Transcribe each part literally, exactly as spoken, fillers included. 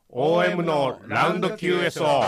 オーエム のラウンド キューエスオー。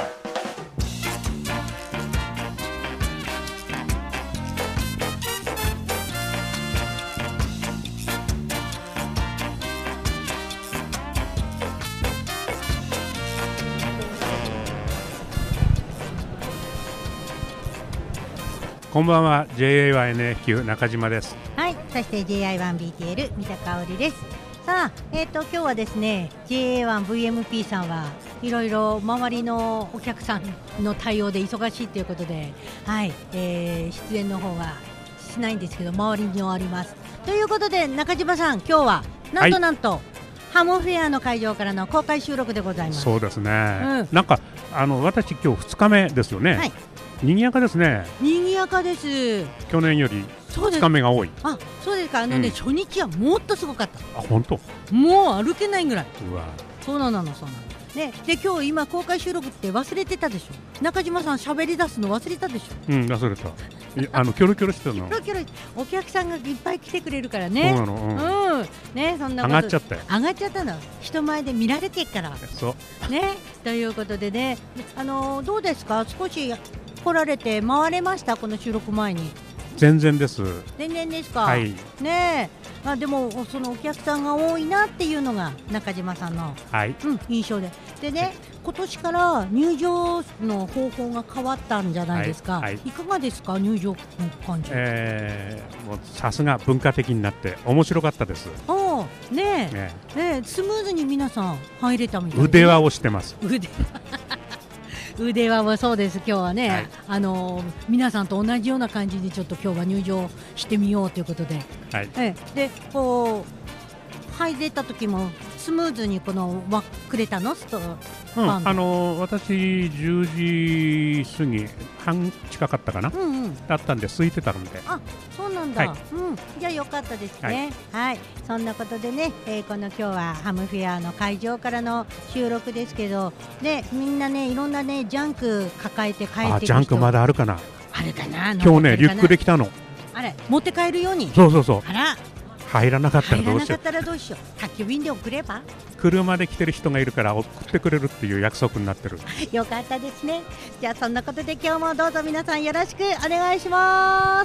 こんばんは。 ジェイエーワンエヌエフキュー 中島です。 はい、そして ジェイアイワンビーティーエル 三田香織です。さあ、えーと、今日はですね ジェイエーワンブイエムピー さんはいろいろ周りのお客さんの対応で忙しいということで、はい、えー、出演の方はしないんですけど周りにありますということで、中島さん今日はなんとなんと、はい、ハムフェアの会場からの公開収録でございます。 そうですね、うん、なんかあの私今日ふつかめですよね。はい、賑やかですね。 賑やかです。 去年よりふつかめが多い。 あ、そうですか。あのね、うん、初日はもっとすごかった。 あ、本当。 もう歩けないぐらい。 うわ。 そうなの、そうなの。ね、で今日今公開収録って忘れてたでしょ。中島さん喋り出すの忘れたでしょ。 うん、忘れた。あのキョロキョロしてたの。 キョロキョロ。お客さんがいっぱい来てくれるからね。 そうなの。 うん。うん、ね、そんなこと。 上がっちゃったよ。 上がっちゃったの。人前で見られてっから。 そう。 ね、ということでね、あのー、どうですか。少し来られて回れました、この収録前に。 全然です。 全然ですか。 はい。 ねえ、まあ、でもそのお客さんが多いなっていうのが中島さんの、 はい、 うん、印象で。でね、今年から入場の方法が変わったんじゃないですか。はいはい、いかがですか、入場の感じ。 えー、もうさすが文化的になって面白かったです。 おねえ、ねえ、ねえ、スムーズに皆さん入れたみたいな、ね。 腕輪をしてます。 腕腕輪もそうです。今日はね、はい、あのー、皆さんと同じような感じでちょっと今日は入場してみようということで、 はい、 えでこう入れた時もスムーズにこの輪くれたのストロー、うん、 あのー、私じゅうじ過ぎ半近かったかな、うんうん、だったんで空いてたので。 あ、そうなんだ、はい、うん、じゃあよかったですね。はい、はい、そんなことでね、えー、この今日はハムフェアの会場からの収録ですけど、でみんなねいろんなねジャンク抱えて帰ってくる人。 あ、ジャンクまだあるかな。 あるかな。 今日ねリュックで来たの。 あれ持って帰るように。 そうそうそう。 あら、 入らなかったらどうしよう。 入らなかったらどうしよう。宅急便で送れば。 車で来てる人がいるから送ってくれるっていう約束になってる。 よかったですね。じゃあそんなことで今日もどうぞ皆さんよろしくお願いします。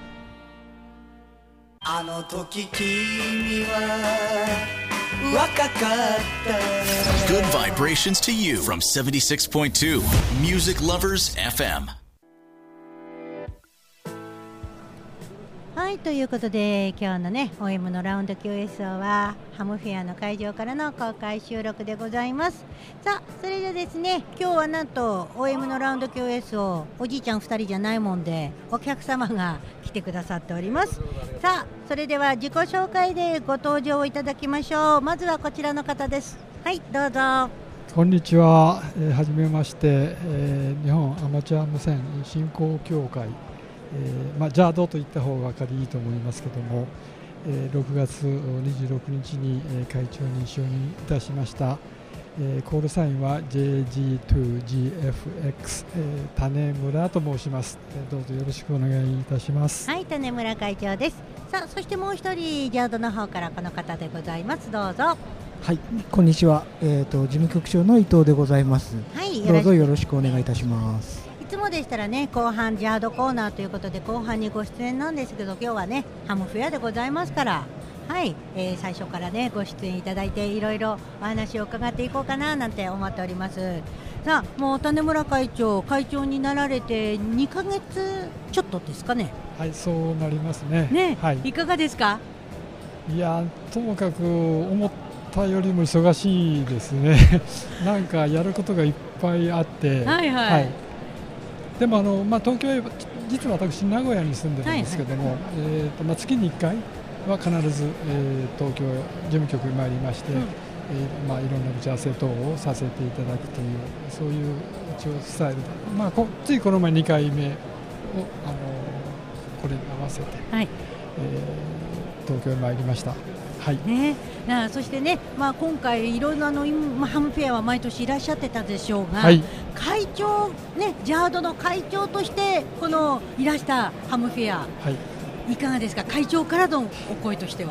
あの時君は若かった。 Good vibrations to you from seventy-six point two Music Lovers エフエム。 はい、ということで今日のね オーエム のラウンド キューエスオー はハムフェアの会場からの公開収録でございます。さあ、それでですね、今日はなんと オーエム のラウンド キューエスオー おじいちゃんふたりじゃないもんでお客様が来てくださっております。さあ、それでは自己紹介でご登場いただきましょう。まずはこちらの方です。はい、どうぞ。 こんにちは、えー、はじめまして、えー、日本アマチュア無線振興協会、えーまあ、ジャードと言った方が分かりいいと思いますけども、えー、ろくがつにじゅうろくにちに、えー、会長に就任いたしました。えー、コールサインは ジェイジーツージーエフエックス、えー、種村と申します。えー、どうぞよろしくお願いいたします。 はい、種村会長です。さあ、そしてもう一人ジャードの方からこの方でございます。どうぞ。 はい、こんにちは、えー、と事務局長の伊藤でございます。 はい、 どうぞよろしくお願いいたします。 いつもでしたらね、後半ジャードコーナーということで後半にご出演なんですけど、今日はねハムフェアでございますから、はい、えー、最初からねご出演いただいていろいろお話を伺っていこうかななんて思っております。さあ、もう種村会長会長になられてにかげつちょっとですかね。 はい、そうなりますね。 ね、 はい、 いかがですか。 いや、ともかく思ったよりも忙しいですねなんかやることがいっぱいあって、 はいはいはい、 でもあの、まあ、東京へ実は私名古屋に住んでるんですけども、はいはい、えーとまあ、月にいっかいは必ず、えー、東京事務局に参りまして、うん、えーまあ、いろんな打ち合わせ等をさせていただくというそういう一応スタイルで、まあ、こついこの前にかいめを、あのー、これに合わせて、はい、えー、東京へ参りました。はいね、あそしてね、まあ、今回いろいろあの、まあ、ハムフェアは毎年いらっしゃってたでしょうが、はい、会長、ね、ジャードの会長としてこのいらしたハムフェア、はい、いかがですか。会長からのお声としては。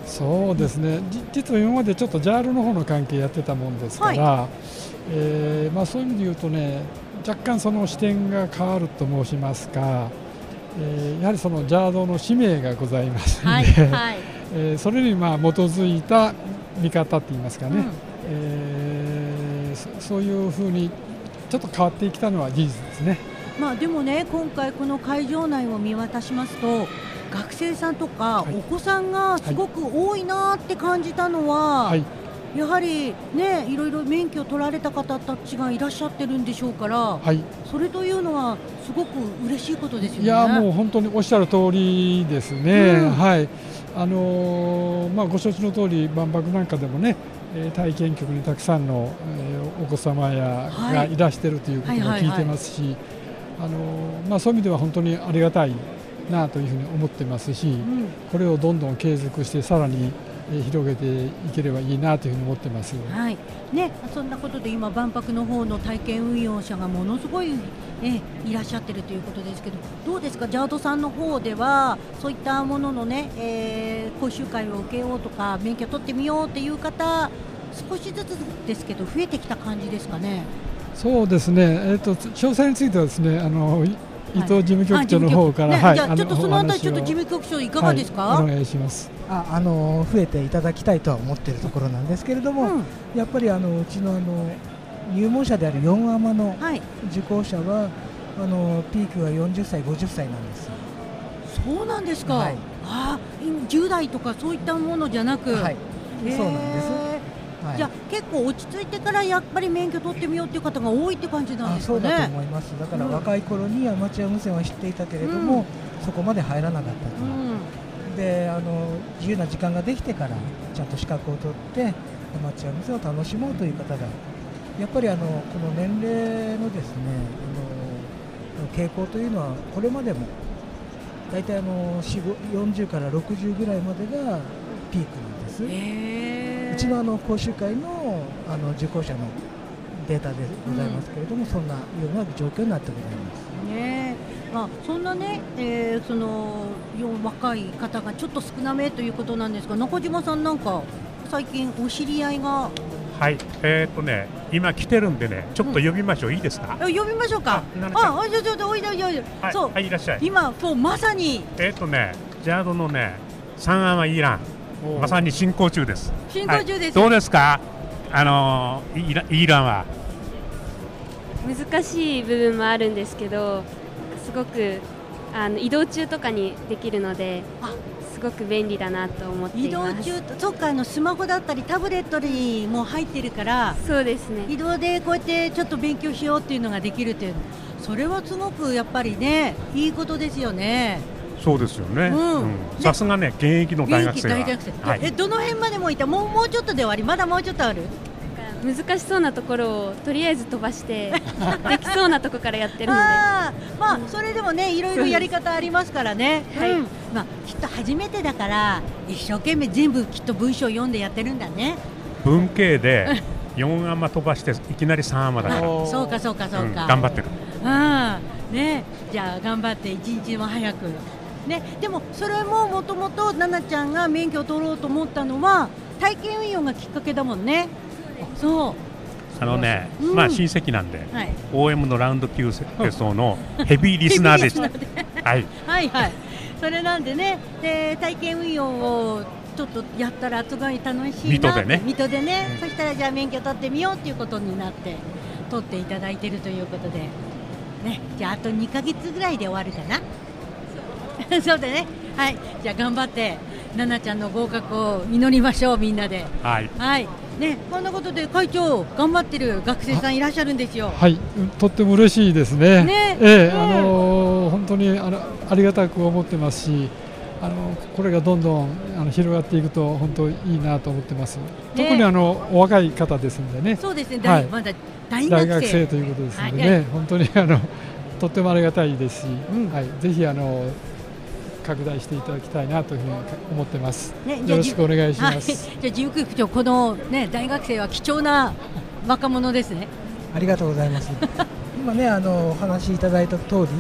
そうですね、じ実は今までちょっとジャールの方の関係やってたもんですから、はい、えーまあ、そういう意味で言うとね、若干その視点が変わると申しますか、えー、やはりそのジャードの使命がございますので、はいはい、えー、それにまあ基づいた見方って言いますかね、うん、えー、そ, そういうふうにちょっと変わってきたのは事実ですね。 まあ、でもね、今回この会場内を見渡しますと、学生さんとかお子さんがすごく多いなって感じたのは、はい、やはりね、いろいろ免許を取られた方たちがいらっしゃってるんでしょうから、はい、それというのはすごく嬉しいことですよね。 いや、もう本当におっしゃる通りですね、うん、はい、あのーまあ、ご承知の通り万博なんかでもね、体験局にたくさんの、えー、お子様やがいらしているということを聞いてますし、あのーまあ、そういう意味では本当にありがたいなというふうに思ってますし、うん、これをどんどん継続してさらに広げていければいいなというふうに思ってます、 はいね、そんなことで今万博の方の体験運用者がものすごい、ね、いらっしゃってるということですけど、どうですか、ジャードさんの方ではそういったもののね、えー、講習会を受けようとか免許取ってみようっていう方、少しずつですけど増えてきた感じですかね。 そうですね、えーと、詳細についてはですね、あの伊藤事務局長の方から、はい、 じゃあちょっとそのあたりちょっと事務局長いかがですか。 はい、お願いします。 あ、あの増えていただきたいとは思っているところなんですけれども、うん、やっぱりあのうちのあの入門者であるよんアマの受講者は、はい、あのピークがよんじゅっさいごじゅっさいなんです。 そうなんですか。はい、あ、じゅう代とかそういったものじゃなく、はい、 そうなんです。 はい、じゃあ結構落ち着いてからやっぱり免許取ってみようという方が多いって感じなんですかね。 そうだと思います。だから若い頃にアマチュア無線は知っていたけれども、うん、そこまで入らなかったと、うん、であの自由な時間ができてからちゃんと資格を取ってアマチュア無線を楽しもうという方がやっぱりあのこの年齢のですね、あの傾向というのはこれまでも大体あのよんじゅうからろくじゅうぐらいまでがピークなんです。えーうちのあの講習会 の, あの受講者のデータでございますけれども、うん、そんなような状況になってございます、 ね。まあ、そんなね、えー、その若い方がちょっと少なめということなんですが、中島さんなんか最近お知り合いが。 はい、えーとね、今来てるんでね、ちょっと呼びましょう、うん、いいですか。 呼びましょうか。あ、あ、ちょちょっとおいでおいでおいで。 はい、 そう、 はい、いらっしゃい。 今そうまさに。 えーとね、ジャードのね、三アマイーラン。まさに進行中です。 進行中です、はい、 どうですか、あのイラ、イーランは。 難しい部分もあるんですけど、すごくあの移動中とかにできるので、すごく便利だなと思っています。 移動中、そっか、あのスマホだったりタブレットにも入ってるから、 そうですね、 移動でこうやってちょっと勉強しようっていうのができるという、それはすごくやっぱりね、いいことですよね。 そうですよね。さすがね、現役の大学生は。 現役大学生、はい、えどの辺までもいた。もうもうちょっとで終わり。まだもうちょっとある。 難しそうなところをとりあえず飛ばしてできそうなところからやってるので、 あ、まあ、それでもね、いろいろやり方ありますからね。はい、うん、まあ、きっと初めてだから一生懸命全部きっと文章を読んでやってるんだね。 文系でよんアマ飛ばしていきなりさんアマだからそうかそうかそうか、うん、 頑張ってる。 あ、ね、じゃあ頑張って一日も早くね。でもそれももともと奈々ちゃんが免許を取ろうと思ったのは体験運用がきっかけだもんね。そうあのね、うん、まあ親戚なんで、はい、オーエム のラウンドきゅうテストのヘビーリスナーでしたはい、はいはい、 それなんでね、で体験運用をちょっとやったらすごい楽しいなって、 水戸でね、 水戸でね、うん、そしたらじゃあ免許取ってみようっていうことになって取っていただいているということで、ね、じゃああとにかげつぐらいで終わるかなそうだね。はい、じゃあ頑張って奈々ちゃんの合格を祈りましょう、みんなで。はい、はいね、こんなことで会長頑張ってる学生さんいらっしゃるんですよ。 はい、とっても嬉しいですね。ね、ええ、あのー、本当にあのありがたく思ってますし、あのこれがどんどんあの広がっていくと本当いいなと思ってます。ね、特にあのお若い方ですんでね。 そうですね。はい、まだ大学生、 大学生ということですのでね、はい、本当にあのとってもありがたいですし、うん、はい、ぜひあの拡大していただきたいなというふうに思ってます、ね、よろしくお願いします。 はい、じゃあ事務局長、この、ね、大学生は貴重な若者ですね。 ありがとうございます今ね、あのお話しいただいた通り、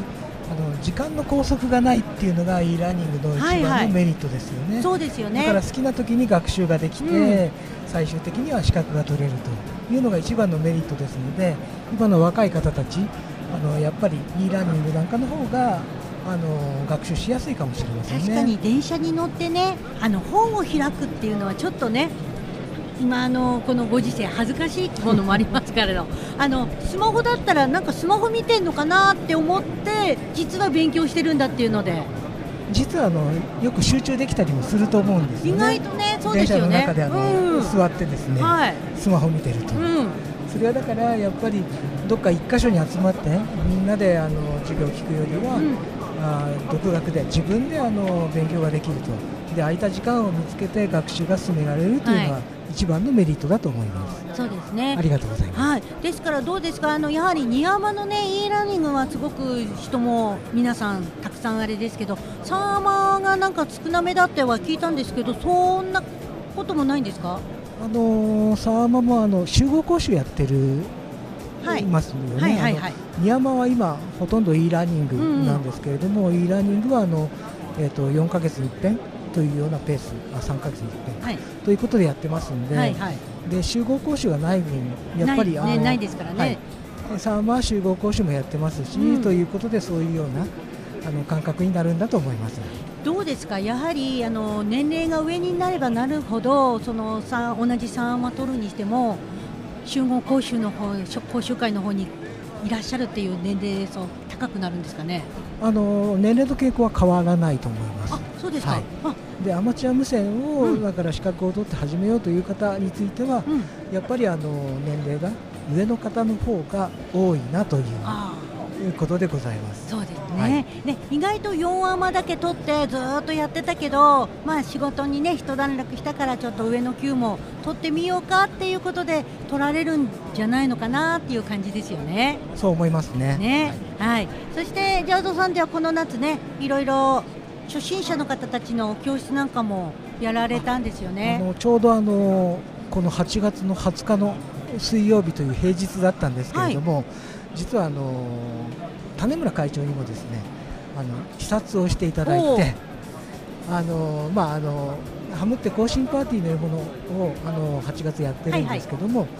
あの時間の拘束がないっていうのが e ラーニングの一番のメリットですよね、はいはい、 そうですよね。 だから好きな時に学習ができて、うん、最終的には資格が取れるというのが一番のメリットですので、今の若い方たちあのやっぱり e ラーニングなんかの方があの学習しやすいかもしれませんね。 確かに電車に乗ってね、あの本を開くっていうのはちょっとね、今あのこのご時世恥ずかしいものもありますからのあのスマホだったらなんかスマホ見てんのかなって思って実は勉強してるんだっていうので、 実はあのよく集中できたりもすると思うんですよね。 意外とね、そうですよね。 電車の中であの、うん、座ってですね、はい、スマホ見てると、うん、それはだからやっぱりどっか一箇所に集まってみんなであの授業を聞くよりは、うん、あ独学で自分であの勉強ができると、で空いた時間を見つけて学習が進められるというのは、はい、一番のメリットだと思います。 そうですね。 ありがとうございます。 はい、ですからどうですか、あのやはり新居浜のね e ラーニングはすごく人も皆さんたくさんあれですけど、サーマーがなんか少なめだっては聞いたんですけど、そんなこともないんですか？ あのサーマーもあの集合講習やってる、はい、いますよね。はいはいはい、新居浜は今ほとんど e ラーニングなんですけれども、うんうん、e ラーニングはあの、えー、とよんかげつに一遍というようなペース、あさんかげつに一遍、はい、ということでやってますので、はいはい、で集合講習がない分やっぱりない、ね、ないですからね、 はい、サーマー集合講習もやってますし、うん、ということでそういうようなあの感覚になるんだと思います。 どうですか、やはりあの年齢が上になればなるほどそのさ同じサーマー取るにしても集合講習の方講習会の方にいらっしゃるっていう年齢層高くなるんですかね。 あの年齢の傾向は変わらないと思います。 あ、そうですか。はい、あでアマチュア無線を、うん、だから資格を取って始めようという方については、うん、やっぱりあの年齢が上の方の方が多いなといういうことでございます。 そうですね。はい、ね、意外とよんアマだけ取ってずっとやってたけど、まあ仕事にね一段落したからちょっと上の級も取ってみようかっていうことで取られるんじゃないのかなっていう感じですよね。 そう思いますね。 ね、はい。はい、そしてジャードさんではこの夏ね、いろいろ初心者の方たちの教室なんかもやられたんですよね。 あのちょうどあのこのはちがつのはつかの水曜日という平日だったんですけれども、はい、実はあの種村会長にもですね、あの視察をしていただいて、あの、まあ、あのハムって更新パーティーのものをあのはちがつやってるんですけども、はいはい、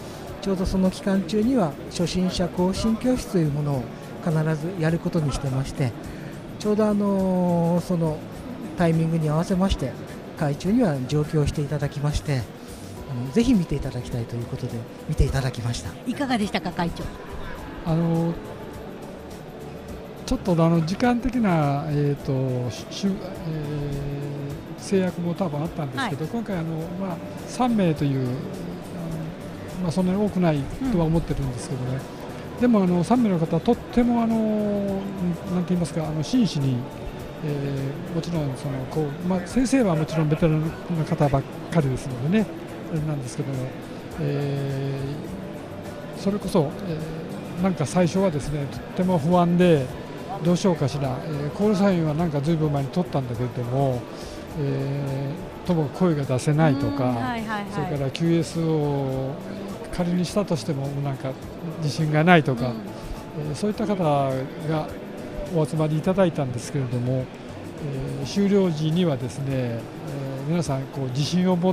ちょうどその期間中には初心者更新教室というものを必ずやることにしてまして、ちょうどあのそのタイミングに合わせまして会長には上京していただきまして、あのぜひ見ていただきたいということで見ていただきました。 いかがでしたか、会長。 あのちょっとあの時間的な、えーとしゅえー、制約も多分あったんですけど、はい、今回あの、まあ、さんめいという、まあ、そんなに多くないとは思ってるんですけどね、うん、でもあのさんめいの方とってもあのなんて言いますか、あの真摯に、えー、もちろんそのこう、まあ、先生はもちろんベテランの方ばっかりですのでね、あれなんですけども、えー、それこそ、えー、なんか最初はですねとっても不安でどうしようかしら、えー、コールサインはなんかずいぶん前に取ったんだけれども、えー、とも声が出せないとか、はいはいはい、それから キューエス を仮にしたとしてもなんか自信がないとか、うん、えー、そういった方がお集まりいただいたんですけれども、えー、終了時にはですね、えー、皆さんこう自信を持って、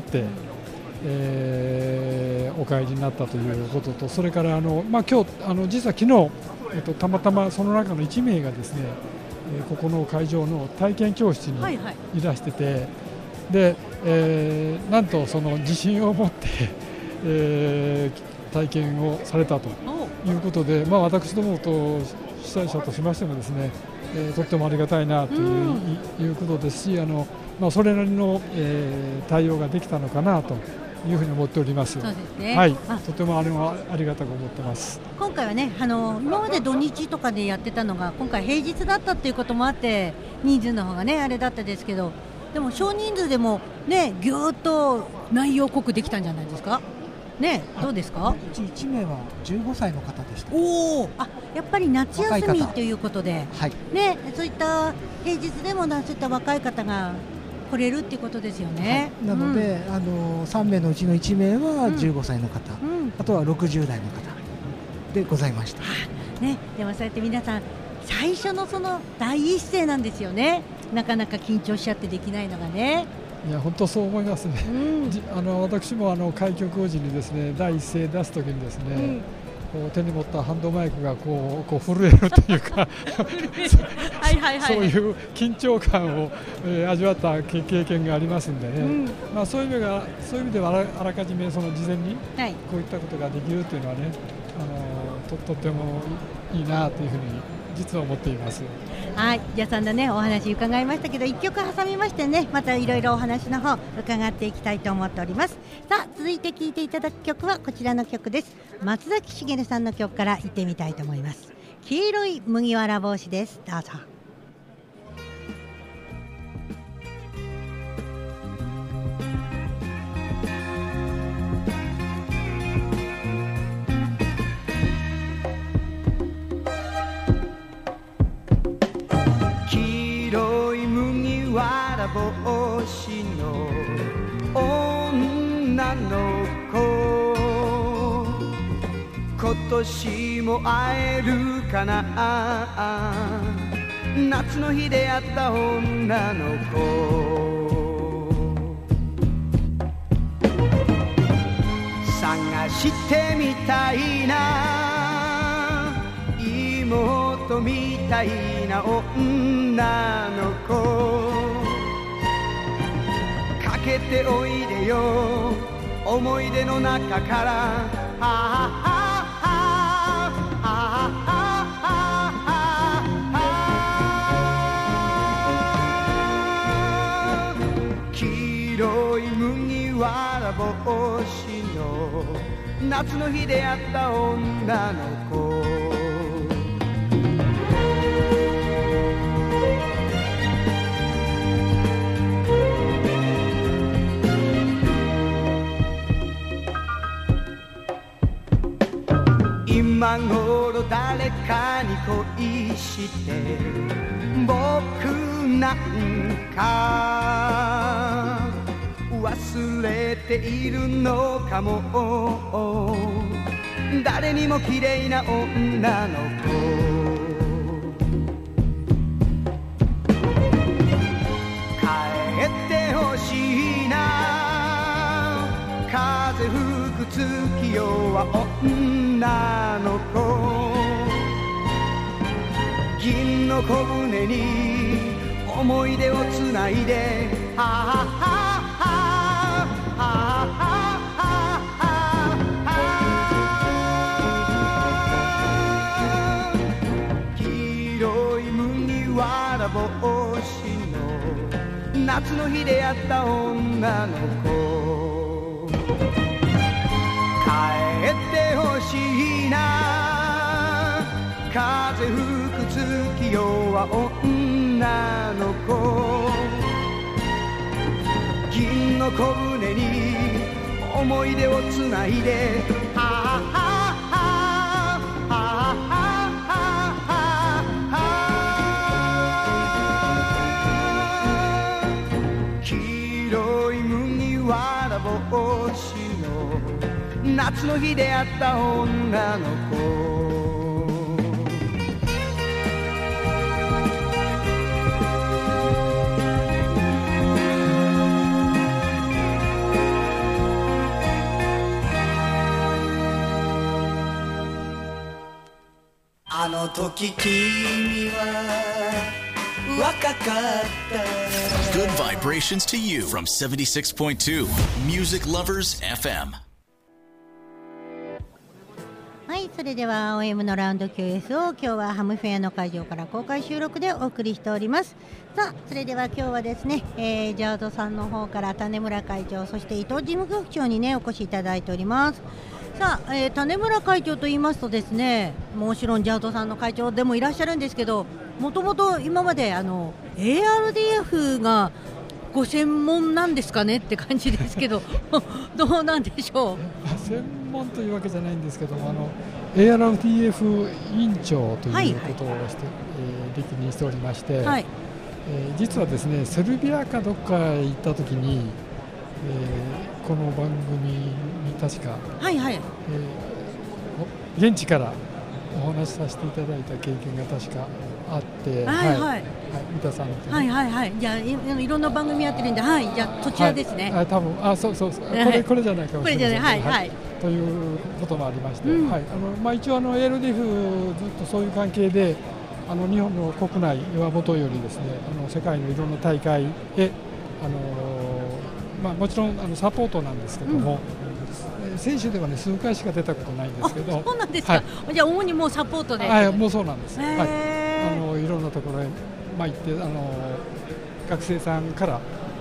えー、お帰りになったということと、それからあの、まあ、今日あの実は昨日えっと、たまたまその中のいちめいがですね、えー、ここの会場の体験教室にいらしてて、はいはい、で、えー、なんとその自信を持って、えー、体験をされたということで、まあ、私どもと主催者としましてもですね、えー、とってもありがたいなという、うん、いうことですし、あの、まあ、それなりの、えー、対応ができたのかなというふうに思っております。 そうですね。 はい、とてもあれはありがたく思ってます。 今回はね、あの今まで土日とかでやってたのが今回平日だったっていうこともあって人数の方がねあれだったですけど、でも少人数でもねぎゅーっと内容濃くできたんじゃないですか。ね、どうですか。 うちいちめいはじゅうごさいの方でした。 おお、あ、やっぱり夏休みということで、 はい、 ね、そういった平日でもそういった若い方が来れるっていうことですよね。 はい、なので、うん、あのさんめいのうちのいちめいはじゅうごさいの方、うん、あとはろくじゅうだいの方でございました。 ね、でもそうやって皆さん最初のその第一声なんですよね。なかなか緊張しちゃってできないのがね。 いや本当そう思いますね、うん、あの私もあの開局時にですね第一声出すときにですね、うん、こう手に持ったハンドマイクがこうこう震えるというかはいはい、はい、そういう緊張感を、えー、味わった経験がありますんでね、うん、まあ、そういう意味がそういう意味ではあら、あらかじめその事前にこういったことができるというのはね、あの と, とってもいいなというふうに実は思っています。 はい、じゃあそんなねお話伺いましたけど、いっきょく挟みましてね、またいろいろお話の方伺っていきたいと思っております。さあ続いて聴いていただく曲はこちらの曲です。松崎しげるさんの曲から行ってみたいと思います。黄色い麦わら帽子です。どうぞ。 帽子の女の子、今年も会えるかな、夏の日出会った女の子、探してみたいな、妹みたいな女の子、かけておいでよ思い出の中から、はあはあ、黄色い麦わら帽子の夏の日出会った女の子、今頃誰かに恋して僕なんか忘れているのかも、誰にも綺麗な女の子、帰ってほしいな、風吹く月夜は女の子、銀の小舟に思い出をつないで、はあはあはあはあ、黄色い麦わら帽子の夏の日出会った女の子、帰ってほしいな、風吹く月夜は女の子、銀の小舟に思い出をつないで、はあはあはあはあ、黄色い麦わら帽子の夏の日出会った女の子、あの時君は若かった。 Good vibrations to you from seventy-six point two Music Lovers エフエム。 はい、それでは オーエム のラウンド キューエス を今日はハムフェアの会場から公開収録でお送りしております。さあそれでは今日はですね、えー、ジャードさんの方から種村会長、そして伊藤事務局長にねお越しいただいております。さあ、えー、種村会長と言いますとですね、もちろんジャードさんの会長でもいらっしゃるんですけど、もともと今まであの エーアールディーエフ がご専門なんですかねって感じですけどどうなんでしょう。 専門というわけじゃないんですけども、あの エーアールディーエフ 委員長ということをして、えー、歴任しておりまして、はい、えー、実はですねセルビアかどっかへ行った時に、えー、この番組に確か、 はいはい、 えー、現地からお話しさせていただいた経験が確かあって、 はいはい、はい、 三田さんっていう、 はいはいはい、じゃあ い, いろんな番組やってるんで、はい、じゃあそちらですね。 はい、あ多分あそうそうそう、これこれじゃないかもしれない、 はいはい、 ということもありまして、 うん、 はい、あのまあ一応あの エーエルディーエフ ずっとそういう関係で、あの日本の国内はもとよりですね、あの世界のいろんな大会へあのまあもちろんあのサポートなんですけども。うん、選手ではね数回しか出たことないんですけど、 そうなんですか、はい、じゃあ主にもうサポートで、 はい、もうそうなんです、はい、あのいろんなところへ、まあ、行ってあの学生さんから、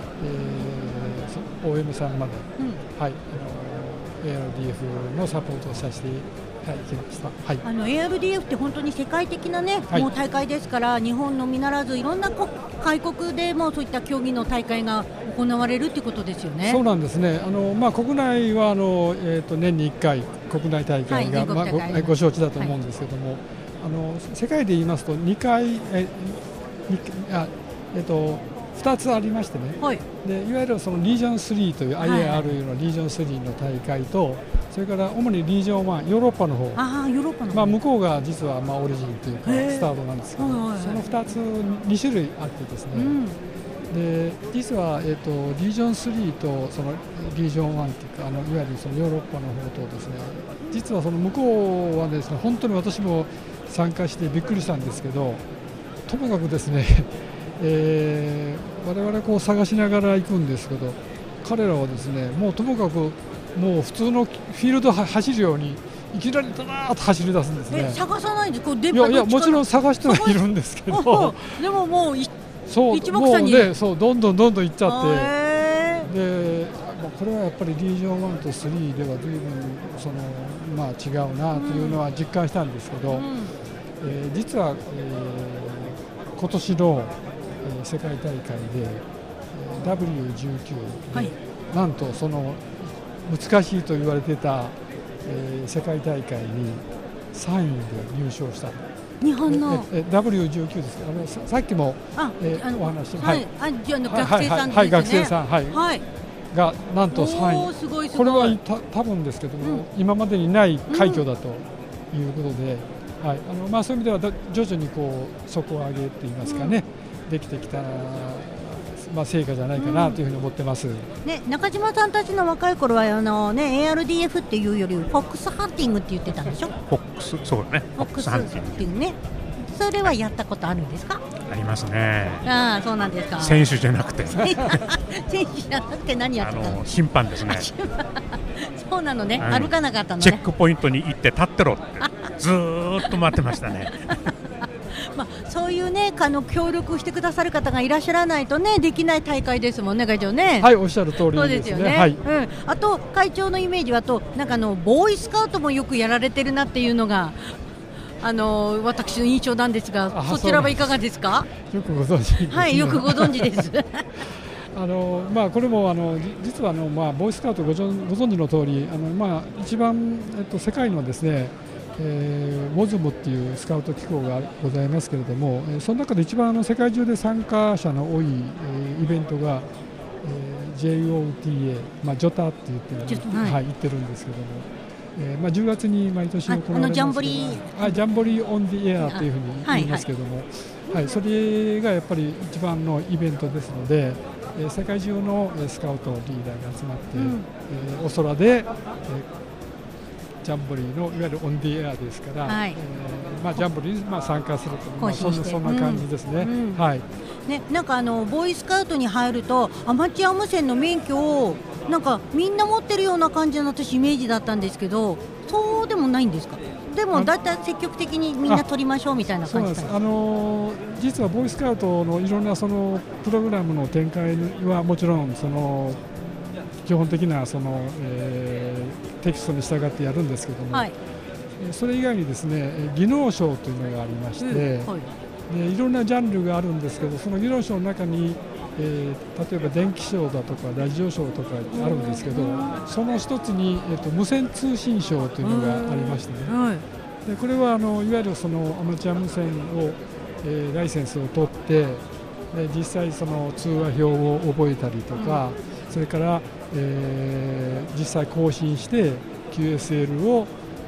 えー、オーエム さんまで、うん、はい、あの エーアールディーエフ のサポートをさせていただきました、はい、 あの エーアールディーエフ って本当に世界的な、ね、はい、もう大会ですから、日本のみならずいろんな外国でもそういった競技の大会が行われるということですよね。 そうなんですね。あの、まあ、国内はあの、えー、と年にいっかい国内大会が、はい、まあ、ご, ご承知だと思うんですけども、はい、あの世界で言いますとにかい、えあえー、とふたつありましてね、はい、でいわゆるそのリージョンスリーという アイエーアール のリージョンスリーの大会と、それから主にリージョンワンヨーロッパの方、 あヨーロッパの方、 まあ、向こうが実はまあオリジンというかスタートなんですけど、そのふたつにしゅるいあってですね、うん、で実は、えー、とリージョンスリーとそのリージョンワンというか、あのいわゆるそのヨーロッパの方とですね、実はその向こうはですね、本当に私も参加してびっくりしたんですけど、ともかくですね、えー、我々こう探しながら行くんですけど、彼らはですね、もうともかくもう普通のフィールド走るようにいきなりだなーっと走り出すんですね。 え探さないんですか？いやいや、もちろん探してはいるんですけどでももうそう一目散にもうね、そうどんどんどんどん行っちゃって、でこれはやっぱりリージョンワンとスリーでは随分その、まあ、違うなというのは実感したんですけど、うん、えー、実は、えー、今年の、えー、世界大会で、えー、ダブリューじゅうきゅう で、はい、なんとその難しいと言われてた、えー、世界大会にさんいで入賞した。 日本のダブリューじゅうきゅう ですけど、あの さ, さっきも、えー、お話し、 はい、はい、あの学生さんですね、 はい、学生さん、はい、 はい、 がなんとさんい、 すごいすごい、 これはた多分ですけども、うん、今までにない快挙だということで、うん、はい、あのまあ、そういう意味では徐々にこう底上げって言いますかね、うん、できてきた、まあ、成果じゃないかなというふうに思ってます、うん、 ね、中島さんたちの若い頃はあの、ね、エーアールディーエフ っていうよりフォックスハンティングって言ってたんでしょ。 フォックス、そうね、 フォックスハンティングね、それはやったことあるんですか？ ありますね。 ああ、そうなんですか。 選手じゃなくて選手じゃなくて何やってたの？あの審判ですねそうなのね、うん、歩かなかったのね。 チェックポイントに行って立ってろってずーっと待ってましたねまあ、そういうね、あの協力してくださる方がいらっしゃらないとね、できない大会ですもんね、会長ね。 はい、おっしゃる通りですね。 そうですよね、はい、うん、あと会長のイメージはと、なんかあのボーイスカウトもよくやられてるなっていうのがあの私の印象なんですが、そちらはいかがですか？ よくご存知ですね。 はい、よくご存知ですあのまあ、これもあの実はあの、まあ、ボーイスカウト ご, ご存知の通り、あのまあ一番、えっと、世界のですね、えー、ウォズムっていうスカウト機構がございますけれども、えー、その中で一番あの世界中で参加者の多い、えー、イベントが、えー、ジェイオーティーエー、まあ、ジョタって言ってる、はいはい、言ってるんですけども、えーまあ、じゅうがつに毎年行われますけど、あのジャンボリー、あジャンボリーオンディエアというふうに言いますけども、はいはいはい、それがやっぱり一番のイベントですので、えー、世界中のスカウトリーダーが集まって、うん、えー、お空で、えージャンボリーのいわゆるオンディエアですから、はい、えーまあ、ジャンボリーにまあ参加すると、まあ、そんな、そんな感じですね、うんうん、はい、 ね、なんかあのボーイスカウトに入るとアマチュア無線の免許をなんかみんな持ってるような感じの私イメージだったんですけど、そうでもないんですか？でもだいたい積極的にみんな取りましょうみたいな感じですか？ あのー、実はボーイスカウトのいろんなそのプログラムの展開はもちろんその基本的なその、えー、テキストに従ってやるんですけども、はい、それ以外にですね技能賞というのがありまして、うん、はい、でいろんなジャンルがあるんですけど、その技能賞の中に、えー、例えば電気賞だとかラジオ賞とかあるんですけど、その一つに、えー、と無線通信賞というのがありましてね、はい、でこれはあのいわゆるそのアマチュア無線を、えー、ライセンスを取ってで実際その通話表を覚えたりとか、うん、それから、えー、実際更新して キューエスエル を、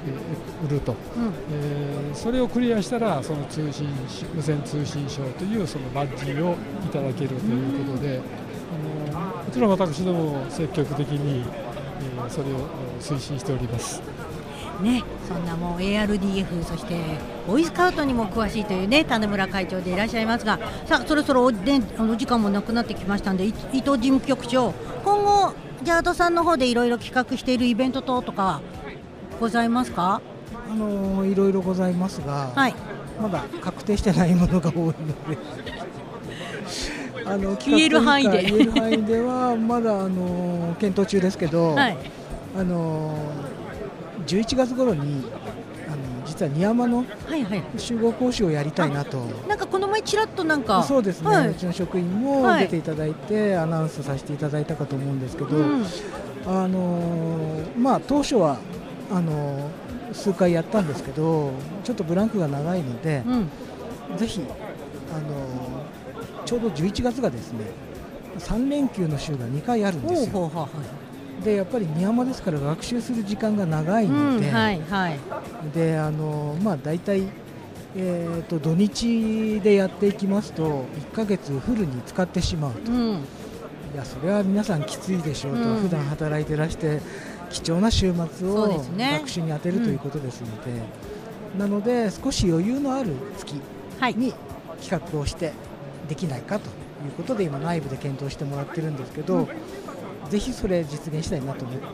売ると、うんえー、それをクリアしたらその通信無線通信証というそのバッジをいただけるということで、あのもちろん私ども積極的に、えー、それを推進しておりますね。そんなもう エーアールディーエフ そしてボーイスカウトにも詳しいというね種村会長でいらっしゃいますが、さあそろそろお、ね、お時間もなくなってきましたので、伊藤事務局長、今後ジャードさんの方でいろいろ企画しているイベント等とかございますか？ あのいろいろございますが、はい、まだ確定してないものが多いのであの言える範囲で言える範囲ではまだあの検討中ですけど、はい、あのじゅういちがつ頃にあの実は庭山の集合講習をやりたいなと、はいはい、 なんかこの前ちらっとなんかそうですね、はい、うちの職員も出ていただいて、はい、アナウンスさせていただいたかと思うんですけど、うん、あのまあ、当初はあの数回やったんですけどちょっとブランクが長いので、うん、ぜひあのちょうどじゅういちがつがですねさん連休の週がにかいあるんですよ。ほうほうほうほう。でやっぱり庭山ですから学習する時間が長いので、うんはいはい、であのまあ大体、えー、と土日でやっていきますといっかげつフルに使ってしまうと、うん、いやそれは皆さんきついでしょうと、うん、普段働いてらして貴重な週末を学習に当てるということですので、うん、なので少し余裕のある月に企画をしてできないかということで今内部で検討してもらってるんですけど、うん、ぜひそれ実現したいなと思っています。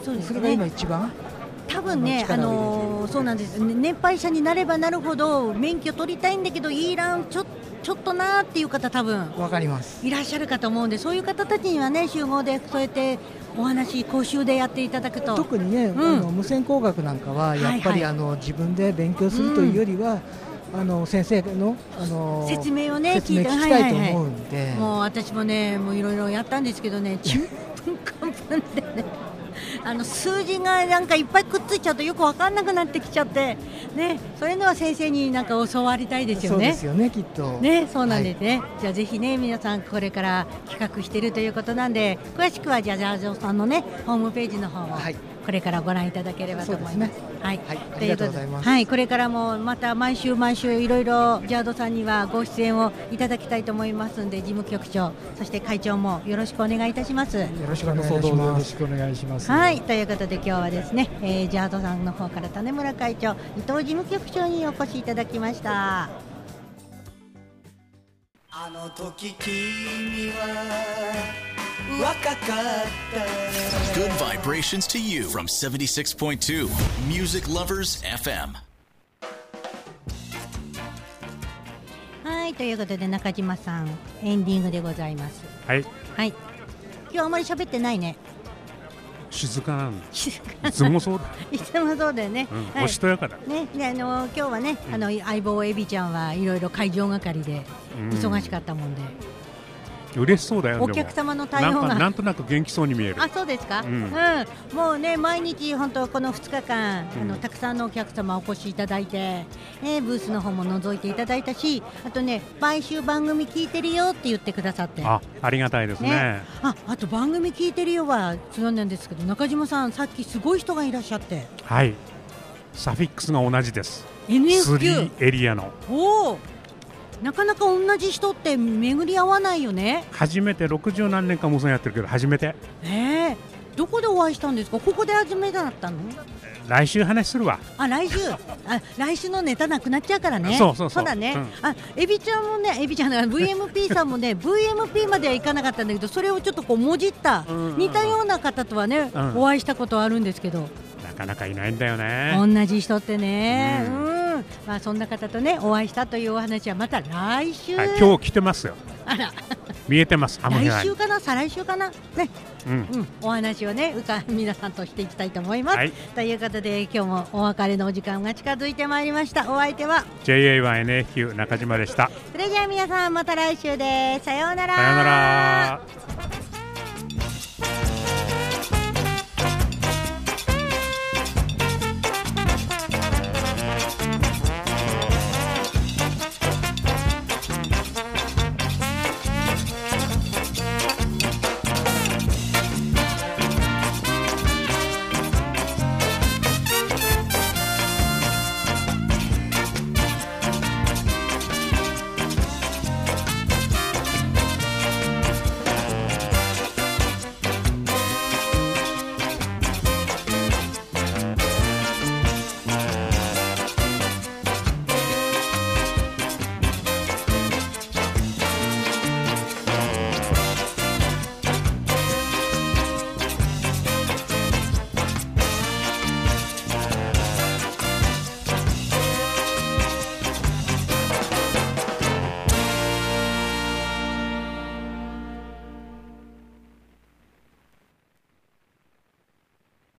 そうですね、それが今一番多分ね、あのー、そうなんです。年配者になればなるほど免許取りたいんだけどいいらんちょちょっとなーっていう方多分わかりますいらっしゃるかと思うんで、そういう方たちにはね集合でそうやってお話講習でやっていただくと特にね、うん、あの無線工学なんかはやっぱり、はいはい、あの自分で勉強するというよりは、うん、あの先生 の, あの説明をね説明聞きたいと思うんで、 はいはいはい、もう私もねもういろいろやったんですけどねちんぷんかんぷんでねあの数字がなんかいっぱいくっついちゃうとよく分かんなくなってきちゃって、ね、それのは先生になんか教わりたいですよね。 そうですよねきっとね、そうなんですね、はい、じゃあぜひね皆さんこれから企画しているということなんで詳しくはじゃあジャージョさんのねホームページの方を、はい、これからご覧いただければと思います。はい、 はい、ありがとうございます。 はい、これからもまた毎週毎週いろいろジャードさんにはご出演をいただきたいと思いますので、事務局長そして会長もよろしくお願いいたします。 よろしくお願いします。 よろしくお願いします。 はい、ということで今日はですね、えー、ジャードさんの方から種村会長、伊藤事務局長にお越しいただきました。 あの時君は若かった。 Good vibrations to you from seventy-six point two Music Lovers エフエム。 はい、ということで中島さんエンディングでございます。 はい、 はい、今日あまり喋ってないね。 静かなんいつもそうだいつもそうだよね、 うんはい、おしとやかだね。であの今日はね、うん、あの相棒エビちゃんはいろいろ会場係で忙しかったもんで、 うん、嬉しそうだよね。 お客様の対応がなんかなんとなく元気そうに見える。 あ、そうですか、うんうん、もうね毎日本当このふつかかん、うん、あのたくさんのお客様お越しいただいて、ね、ブースの方も覗いていただいたし、あとね毎週番組聞いてるよって言ってくださって、 あ、ありがたいです ね, ねあ, あと番組聞いてるよはそうなんですけど、中島さんさっきすごい人がいらっしゃって。 はい、サフィックスが同じです。 エヌエフキュースリーエリアの。 おー、なかなか同じ人って巡り合わないよね。 初めてろくじゅうなんねんか無線やってるけど初めて。 えー、どこでお会いしたんですか？ここで初めてだったの？ 来週話するわ。 あ、来週あ来週のネタなくなっちゃうからね。 そうそうそう、 そうだね、うん、あエビちゃんもね、エビちゃんの ブイエムピー さんもねブイエムピー まではいかなかったんだけど、それをちょっとこうもじった似たような方とはね、うん、お会いしたことはあるんですけど、 なかなかいないんだよね、 同じ人ってね、うんうん、まあ、そんな方とねお会いしたというお話はまた来週、 はい、今日来てますよ。 あら見えてます。 来週かな再来週かなね、うんうん、お話をねうか皆さんとしていきたいと思います、はい、ということで今日もお別れのお時間が近づいてまいりました。お相手はジェイエーワンエヌエフキュー 中島でした。 それじゃあ皆さんまた来週です。さようなら。 さようなら。